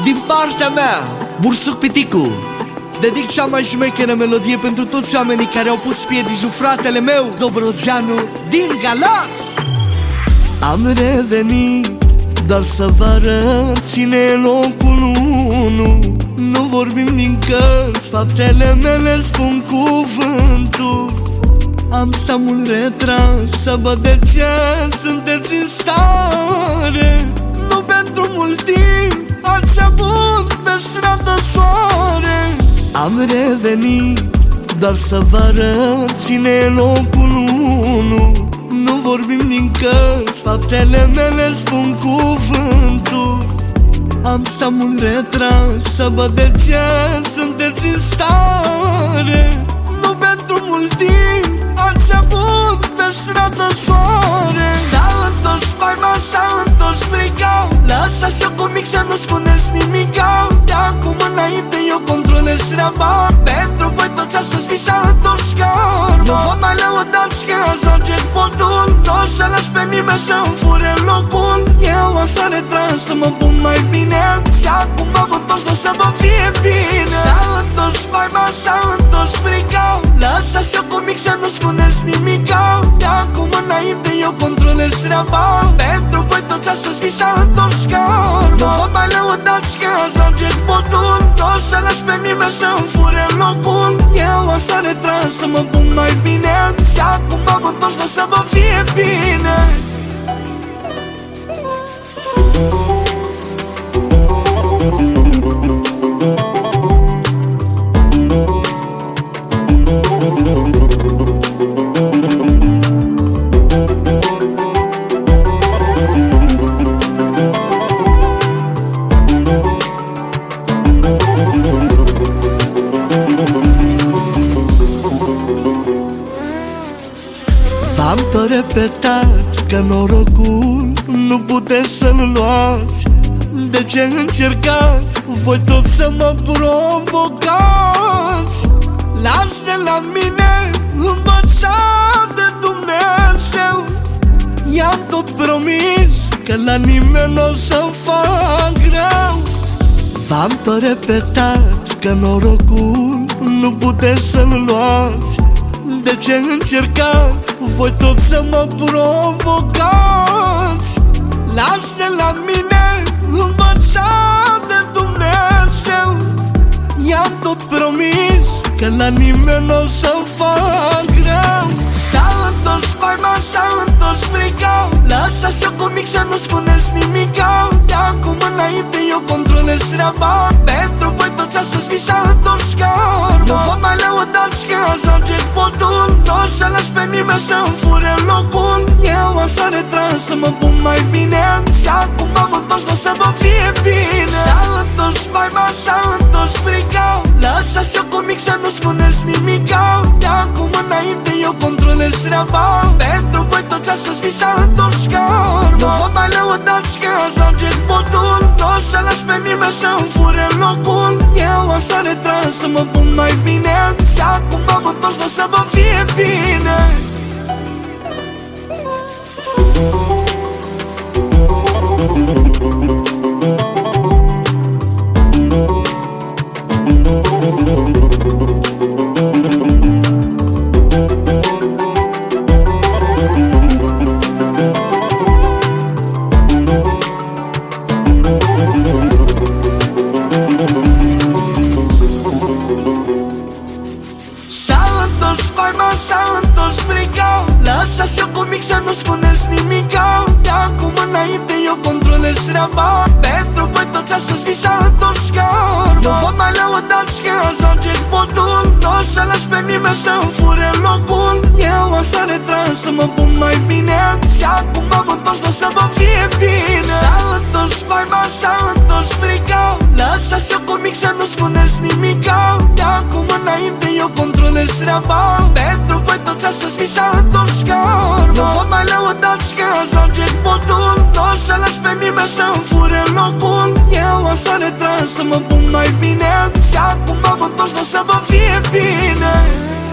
Din partea mea, Bursuc Piticu, dedic cea mai șmecheră melodie pentru toți oamenii care au pus piedici lui fratele meu, Dobrogeanu din Galați. Am revenit doar să vă arăt cine e locul unu. Nu vorbim din cărți, faptele mele spun cuvântul. Am stat mult retras să văd de ce sunteți în stare. Nu pentru mult timp ați avut pe stradă soare. Am revenit doar să vă arăt cine e locul unu. Nu vorbim din cărți, faptele mele spun cuvântul. Am stat mult retras să văd de ce sunteți în stare. Nu pentru mult timp ați avut pe stradă soare. S-a întors faima, s-a întors frica. Lăsați-o cu mic să nu spuneți nimica. De acum înainte eu controlez treaba. Pentru voi toți astăzi vi s-a întors karma. Nu vă mai lăudați că azi am jackpotul. Nu o să las pe nimeni să-mi fure locul. Eu am să retras să mă pun mai bine. Și acum m-am întors, o să vă fie bine. S-a întors faima, s-a întors frica. Lăsați-o cu mic să nu spuneți nimica. De acum înainte eu controlez treaba. Pentru voi toți astăzi vi s-a întors karma. Nu vă mai lăudați că azi am jackpotul. Nu o să las pe nimeni să-mi fure locul. Eu am să retras să mă pun mai bine. Și acum m-am întors, o să vă fie bine. V-am tot repetat că norocul nu puteți să-l luați. De ce încercați voi tot să mă provocați? Las de la mine învățat de Dumnezeu. I-am tot promis că la nimeni n-o să fac greu. V-am tot repetat că norocul nu puteți să-l luați. De ce încercați voi tot să mă provocați? Las de la mine învățat de Dumnezeu. I-am tot promis că la nimeni n-o să fac greu. S-a întors faima, s-a întors frica. Lăsați-o cu mic să nu spuneți nimica. De acum înainte eu controlez treaba. Pentru voi toți astăzi vi s-a întors karma. Nu vă mai lăudați că azi am jackpotul. Nu o să las pe nimeni să-mi fure locul. Eu am să retras să mă pun mai bine. Și acum m-am întors, o să vă fie bine. S-a întors faima, s-a întors frica. Lăsați-o cu mic să nu spuneți nimica. De acum înainte eu controlez treaba. Pentru voi toți astăzi vi s-a întors karma. Nu vă mai lăudați că azi am jackpotul. Nu o să las pe nimeni să-mi fure locul. Eu am să retras să mă pun mai bine. Și acum m-am întors, o să vă fie bine. S-a întors frica. Lăsați-o cu mic să nu spuneți nimica. De acum înainte eu controlez treaba. Pentru voi toți astăzi vi s-a întors karma. Nu vă mai lăudați că azi am jackpotul. Nu o să las pe nimeni să-mi fure locul. Eu am să retras să mă pun mai bine. Și acum m-am întors, o să vă fie bine. S-a întors faima, s-a întors frica. Lăsați-o cu mic să nu spuneți nimica. De acum înainte eu controlez treaba. Pentru voi toți astăzi vi s-a întors karma. Nu vă mai lăudați că azi am jackpotul. Nu o să las pe nimeni să-mi fure locul. Eu am să retras să mă pun mai bine. Și acum m-am întors, o să vă fie bine.